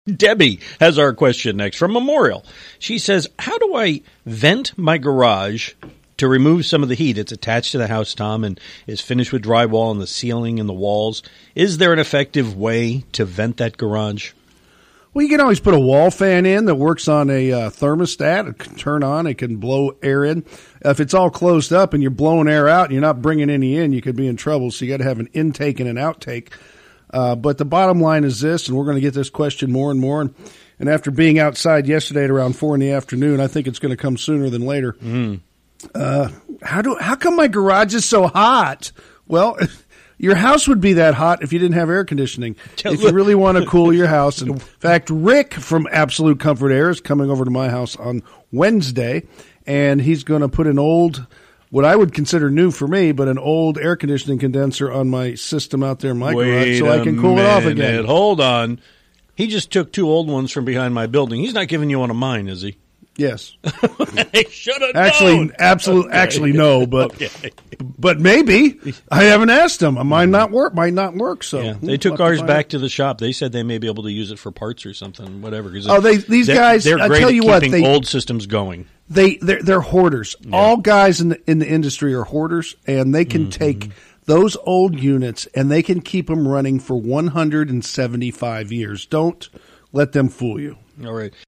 Debbie has our question next from Memorial. She says, how do I vent my garage to remove some of the heat? It's attached to the house, Tom, and is finished with drywall and the ceiling and the walls. Is there an effective way to vent that garage? Well, you can always put a wall fan in that works on a thermostat. It can turn on. It can blow air in. If it's all closed up and you're blowing air out and you're not bringing any in, you could be in trouble. So you got to have an intake and an outtake. But the bottom line is this, and we're going to get this question more and more. And after being outside yesterday at around 4 in the afternoon, I think it's going to come sooner than later. How come my garage is so hot? Well, your house would be that hot if you didn't have air conditioning. If you really want to cool your house. In fact, Rick from Absolute Comfort Air is coming over to my house on Wednesday, and he's going to put an old, what I would consider new for me, but an old air conditioning condenser on my system out there in my garage so I can cool it off again. Hold on. He just took 2 old ones from behind my building. He's not giving you one of mine, is he? Yes. They should have known. Actually, no, but but maybe. I haven't asked him. Might not work. So yeah, they took ours back to the shop. They said they may be able to use it for parts or something, whatever. These guys. They're I great tell you at what, keeping old systems going. They're hoarders. Yeah. All guys in the industry are hoarders, and they can take those old units and they can keep them running for 175 years. Don't let them fool you. All right.